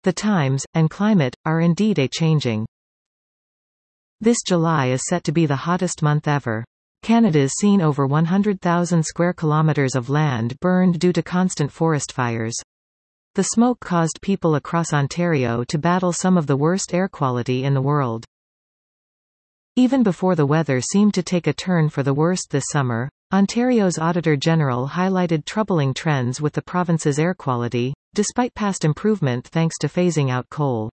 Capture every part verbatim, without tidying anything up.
The times, and climate, are indeed a-changing. This July is set to be the hottest month ever. Canada's seen over one hundred thousand square kilometres of land burned due to constant forest fires. The smoke caused people across Ontario to battle some of the worst air quality in the world. Even before the weather seemed to take a turn for the worst this summer, Ontario's Auditor General highlighted troubling trends with the province's air quality, despite past improvement thanks to phasing out coal.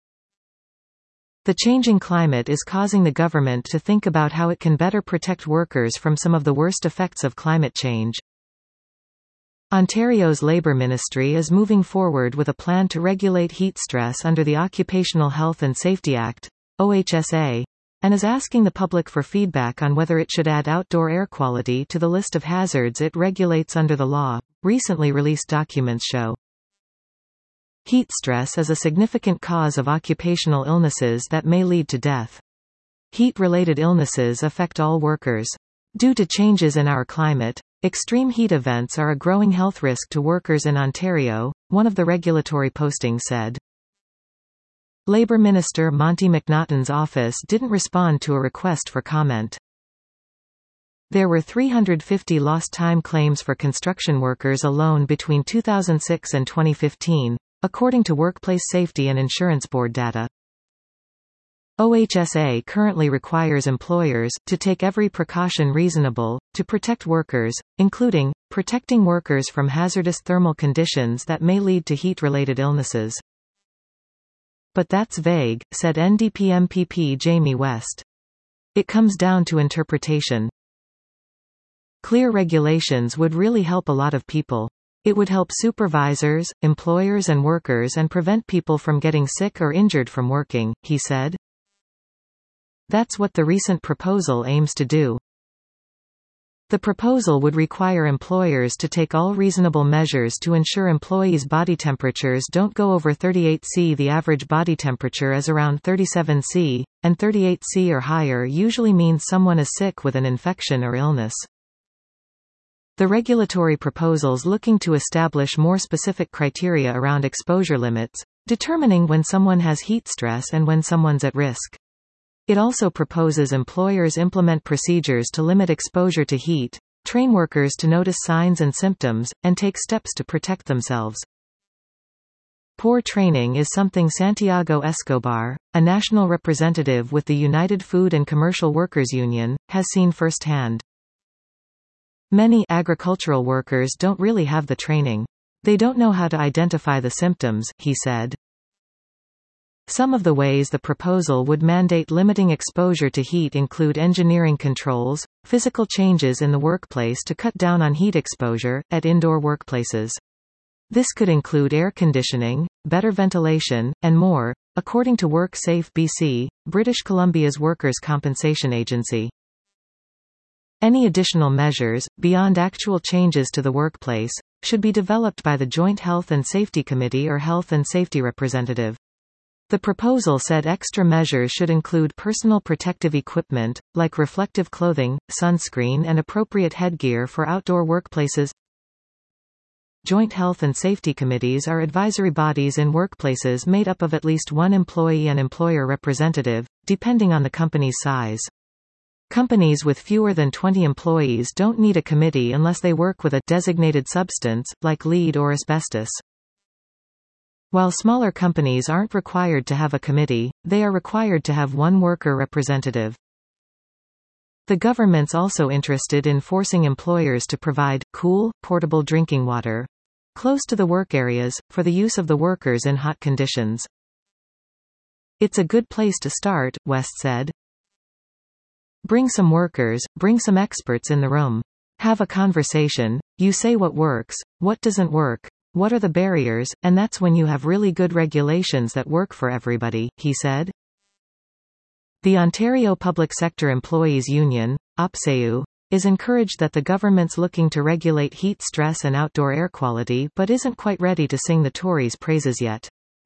The changing climate is causing the government to think about how it can better protect workers from some of the worst effects of climate change. Ontario's Labour Ministry is moving forward with a plan to regulate heat stress under the Occupational Health and Safety Act, O H S A, and is asking the public for feedback on whether it should add outdoor air quality to the list of hazards it regulates under the law, recently released documents show. Heat stress is a significant cause of occupational illnesses that may lead to death. Heat-related illnesses affect all workers. Due to changes in our climate, extreme heat events are a growing health risk to workers in Ontario, one of the regulatory postings said. Labour Minister Monty McNaughton's office didn't respond to a request for comment. There were three hundred fifty lost time claims for construction workers alone between two thousand six and twenty fifteen, according to Workplace Safety and Insurance Board data. O H S A currently requires employers to take every precaution reasonable to protect workers, including protecting workers from hazardous thermal conditions that may lead to heat-related illnesses. But that's vague, said N D P M P P Jamie West. It comes down to interpretation. Clear regulations would really help a lot of people. It would help supervisors, employers and workers and prevent people from getting sick or injured from working, he said. That's what the recent proposal aims to do. The proposal would require employers to take all reasonable measures to ensure employees' body temperatures don't go over thirty-eight Celsius. The average body temperature is around thirty-seven Celsius, and thirty-eight Celsius or higher usually means someone is sick with an infection or illness. The regulatory proposals looking to establish more specific criteria around exposure limits, determining when someone has heat stress and when someone's at risk. It also proposes employers implement procedures to limit exposure to heat, train workers to notice signs and symptoms, and take steps to protect themselves. Poor training is something Santiago Escobar, a national representative with the United Food and Commercial Workers Union, has seen firsthand. Many agricultural workers don't really have the training. They don't know how to identify the symptoms, he said. Some of the ways the proposal would mandate limiting exposure to heat include engineering controls, physical changes in the workplace to cut down on heat exposure, at indoor workplaces. This could include air conditioning, better ventilation, and more, according to WorkSafe B C, British Columbia's workers' compensation agency. Any additional measures, beyond actual changes to the workplace, should be developed by the Joint Health and Safety Committee or Health and Safety Representative. The proposal said extra measures should include personal protective equipment, like reflective clothing, sunscreen and appropriate headgear for outdoor workplaces. Joint Health and Safety Committees are advisory bodies in workplaces made up of at least one employee and employer representative, depending on the company's size. Companies with fewer than twenty employees don't need a committee unless they work with a designated substance, like lead or asbestos. While smaller companies aren't required to have a committee, they are required to have one worker representative. The government's also interested in forcing employers to provide cool, portable drinking water close to the work areas, for the use of the workers in hot conditions. It's a good place to start, West said. Bring some workers, bring some experts in the room. Have a conversation, you say what works, what doesn't work, what are the barriers, and that's when you have really good regulations that work for everybody, he said. The Ontario Public Sector Employees Union, O P S E U, is encouraged that the government's looking to regulate heat stress and outdoor air quality but isn't quite ready to sing the Tories' praises yet.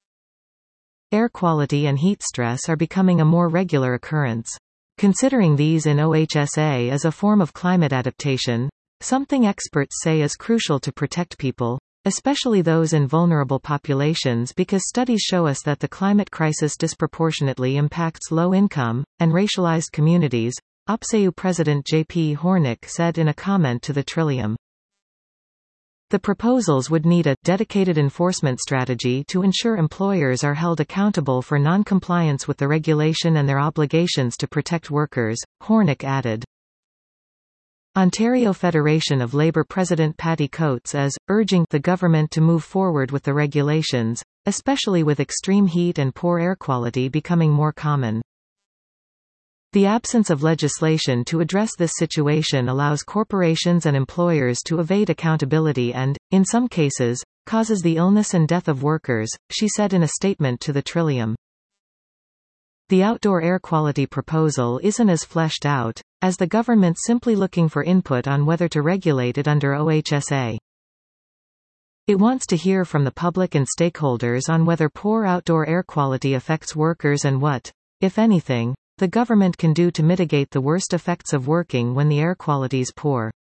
Air quality and heat stress are becoming a more regular occurrence. Considering these in O H S A as a form of climate adaptation, something experts say is crucial to protect people, especially those in vulnerable populations, because studies show us that the climate crisis disproportionately impacts low-income, and racialized communities, O P S E U President J P Hornick said in a comment to the Trillium. The proposals would need a dedicated enforcement strategy to ensure employers are held accountable for non-compliance with the regulation and their obligations to protect workers, Hornick added. Ontario Federation of Labour President Patty Coates is urging the government to move forward with the regulations, especially with extreme heat and poor air quality becoming more common. The absence of legislation to address this situation allows corporations and employers to evade accountability and, in some cases, causes the illness and death of workers, she said in a statement to the Trillium. The outdoor air quality proposal isn't as fleshed out, as the government simply looking for input on whether to regulate it under O H S A. It wants to hear from the public and stakeholders on whether poor outdoor air quality affects workers and what, if anything, the government can do to mitigate the worst effects of working when the air quality's poor.